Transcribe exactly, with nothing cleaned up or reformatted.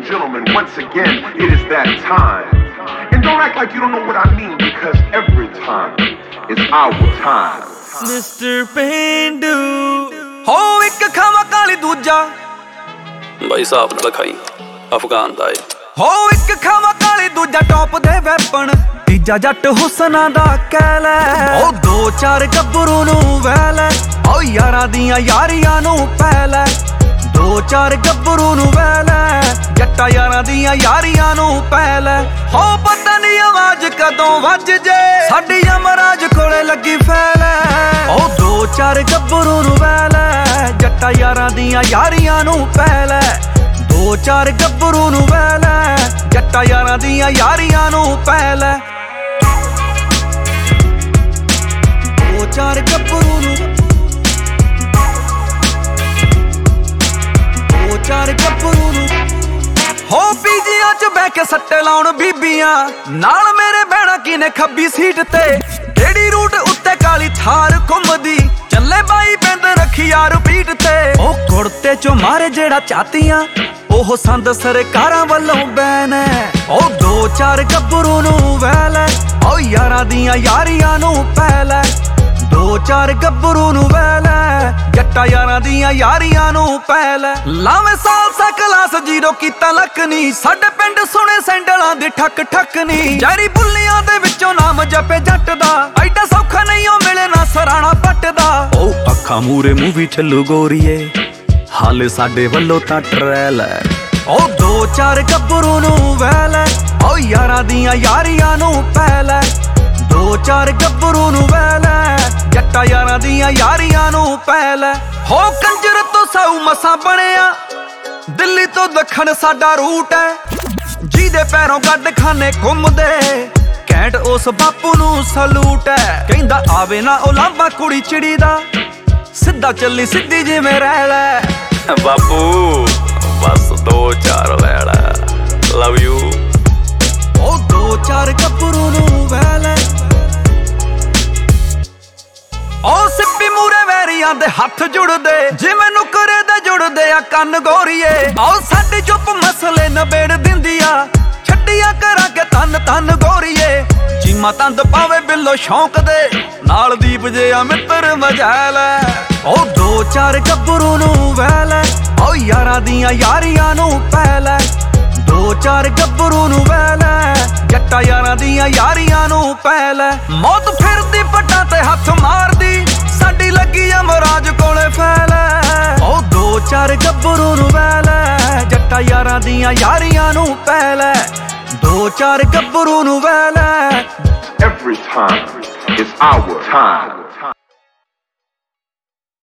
gentlemen, once again, it is that time. And don't act like you don't know what I mean, because every time is our time. Mister ਪੇਂਡੂ ਹੋ ਇੱਕ ਖਾਵਾ ਕਾਲੀ ਦੂਜਾ ਬਾਈ ਸਾਹਿਬ ਨਾਲ ਖਾਈ ਅਫਗਾਨ ਦਾ ਏ ਹੋ ਇੱਕ ਖਾਵਾ ਕਾਲੀ ਦੂਜਾ ਟੌਪ ਦੇ ਵੈਪਨ ਤੀਜਾ ਜੱਟ ਹੁਸਨਾ ਦਾ ਕਹਿ ਲੈ ਉਹ ਦੋ ਚਾਰ ਗੱਭਰੂ ਨੂੰ ਵਹਿ ਲੈ ਉਹ ਯਾਰਾਂ ਦੀਆਂ ਯਾਰੀਆਂ ਨੂੰ ਪੈ ਲੈ ਦੋ ਚਾਰ ਗੱਭਰੂ ਨੂੰ ਵਹਿ ਲੈ ਜੱਟਾ ਯਾਰਾਂ ਦੀਆਂ ਯਾਰੀਆਂ ਨੂੰ ਪੈ ਲੈ ਹੋ ਪਤਾ ਨਹੀਂ ਆਵਾਜ਼ ਕਦੋਂ ਵੱਜ ਜੇ ਸਾਡੀ ਅਮਰਾਜ ਕੋਲੇ ਲੱਗੀ ਫੈਲ ਉਹ ਦੋ ਚਾਰ ਗੱਭਰੂ ਨੂੰ ਵਹਿ ਲੈ ਜੱਟਾ ਯਾਰਾਂ ਦੀਆਂ ਯਾਰੀਆਂ ਨੂੰ ਪੈ ਲੈ ਦੋ ਚਾਰ ਗੱਭਰੂ ਨੂੰ ਵਹਿ ਲੈ ਜੱਟਾ ਯਾਰਾਂ ਦੀਆਂ ਯਾਰੀਆਂ ਨੂੰ ਪੈ ਲੈ ਦੋ ਚਾਰ ਗੱਭਰੂ ਨੂੰ ਦੋ ਚਾਰ ਗੱਭਰੂ ਨੂੰ ਹੋ ਪੀਜੀਆਂ ਚ ਬਹਿ ਕੇ ਸੱਟੇ ਲਾਉਣ ਬੀਬੀਆਂ ਨਾਲ ਮੇਰੇ ਬਹਿਣਾ ਕਿਨੇ ਖੱਬੀ ਸੀਟ ਤੇ ਕਿਹੜੀ ਰੂਟ ਉੱਤੇ ਕਾਲੀ ਥਾਰ ਘੁੰਮਦੀ ਚੱਲੇ ਬਾਈ ਬਿੰਦ ਰੱਖੀ ਯਾਰ ਪੀਟ ਤੇ ਉਹ ਕੁੜਤੇ ਚੋਂ ਮਾਰੇ ਜਿਹੜਾ ਚਾਤੀਆਂ ਉਹ ਸੰਦ ਸਰਕਾਰਾਂ ਵੱਲੋਂ ਬੈਨ ਉਹ ਦੋ ਚਾਰ ਗੱਭਰੂ ਨੂੰ ਵਹਿ ਲੈ ਉਹ ਯਾਰਾਂ ਦੀਆਂ ਯਾਰੀਆਂ ਨੂੰ ਪੈ ਲੈ ਦੋ ਚਾਰ ਗੱਭਰੂ ਨੂੰ ਵਹਿ ਲੈ ਜੱਟਾ ਯਾਰਾਂ ਦੀਆਂ ਯਾਰੀਆਂ ਨੂੰ ਪੈ ਲੈ ਲਾਵੇਂ ਸਾਲਸਾ ਕਲਾਸ ਜ਼ੀਰੋ ਕੀਤਾ ਲੱਕ ਨੀ ਸਾਡੇ ਪਿੰਡ ਸੁਣੇ ਸੈਂਡਲਾਂ ਦੀ ਠੱਕ ਠੱਕ ਨੀ ਜਾਰੀ ਬੁੱਲੀਆਂ ਦੇ ਵਿੱਚੋਂ ਨਾਮ ਜਪੇ ਜੱਟ ਦਾ ਐਡਾ ਸੌਖਾ ਨਹੀਂ ਉਹ ਮਿਲੇ ਨਾ ਸਰਾਣਾ ਪੱਟ ਦਾ ਉਹ ਅੱਖਾਂ ਮੂਰੇ ਮੂਵੀ ਛੱਲੂ ਗੋਰੀਏ ਹਾਲੇ ਸਾਡੇ ਵੱਲੋਂ ਤਾਂ ਟਰੈਲ ਹੈ ਉਹ ਦੋ ਚਾਰ ਗੱਭਰੂ ਨੂੰ ਵਹਿ ਲੈ ਉਹ ਯਾਰਾਂ ਦੀਆਂ ਯਾਰੀਆਂ ਨੂੰ ਪੈ ਲੈ ਦੋ ਚਾਰ ਗੱਭਰੂ ਨੂੰ ਵਹਿ ਲੈ ਜੱਟਾ ਯਾਰਾਂ ਦੀਆਂ ਯਾਰੀਆਂ ਨੂੰ ਪੈ ਲੈ ਹੋ ਕੰਜਰ ਤੋਂ ਸਾਊ ਮਸਾਂ ਬਣਿਆ ਦਿੱਲੀ ਤੋਂ ਦੱਖਣ ਸਾਡਾ ਰੂਟ ਹੈ ਜਿਹਦੇ ਪੈਰੋਂ ਗੱਡ ਖਾਨੇ ਘੁੰਮਦੇ ਘੈਂਟ ਉਸ ਬਾਪੂ ਨੂੰ ਸਲੂਟ ਹੈ ਕਹਿੰਦਾ ਆਵੇ ਨਾ ਉਹ ਲਾਂਬਾ ਕੁੜੀ ਚਿੜੀ ਦਾ ਸਿੱਧਾ ਚੱਲੀ ਸਿੱਧੀ ਜਿਵੇਂ ਰਹਿ ਲੈ ਬਾਪੂ ਬਸ ਦੋ ਚਾਰ ਲੈਣਾ ਲਵ ਯੂ ਉਹ ਦੋ ਚਾਰ ਗੱਭਰੂ ਨੂੰ ਵਹਿ ਲੈ ਉਹ ਸਿੱਪੀ ਮੂਰੇ ਵੈਰੀਆਂ ਦੇ ਹੱਥ ਜੁੜਦੇ ਜਿਵੇਂ ਨੁਕਰੇ ਦੇ ਜੁੜਦੇ ਆ ਕੰਨ ਗੋਰੀਏ ਉਹ ਸਾਡੀ ਚੁੱਪ ਮਸਲੇ ਨਬੇੜ ਦਿੰਦੀ ਆ ਛੱਡੀਆਂ ਕਰਾਂਗੇ ਤਨ ਤਨ ਗੋਰੀਏ ਚੀਮਾ ਤੰਦ ਪਾਵੇ ਬਿੱਲੋ ਸ਼ੌਂਕ ਦੇ ਨਾਲ ਦੀਪ ਜੇ ਆ ਮਿੱਤਰ ਮਜੈਲ ਉਹ ਦੋ ਚਾਰ ਗੱਭਰੂ ਨੂੰ ਵਹਿ ਲੈ ਉਹ ਯਾਰਾਂ ਦੀਆਂ ਯਾਰੀਆਂ ਨੂੰ ਪੈ ਲੈ ਦੋ ਚਾਰ ਗੱਭਰੂ ਨੂੰ ਵਹਿ ਲੈ ਜੱਟਾ ਯਾਰਾਂ ਦੀਆਂ ਯਾਰੀਆਂ ਨੂੰ ਪੈ ਲੈ ਮੌਤ ਫਿਰਦੀ ਪੱਟਾਂ ਤੇ ਹੱਥ ਮਾਰਦੀ ਸਾਡੀ ਲੱਗੀ ਅਮਰਾਜ ਕੋਲੇ ਫੈਲ ਉਹ ਦੋ ਚਾਰ ਗੱਭਰੂ ਨੂੰ ਵਹਿ ਲੈ ਜੱਟਾ ਯਾਰਾਂ ਦੀਆਂ ਯਾਰੀਆਂ ਨੂੰ ਪੈ ਲੈ ਦੋ ਚਾਰ ਗੱਭਰੂ ਨੂੰ ਵਹਿ ਲੈ Every time is our time.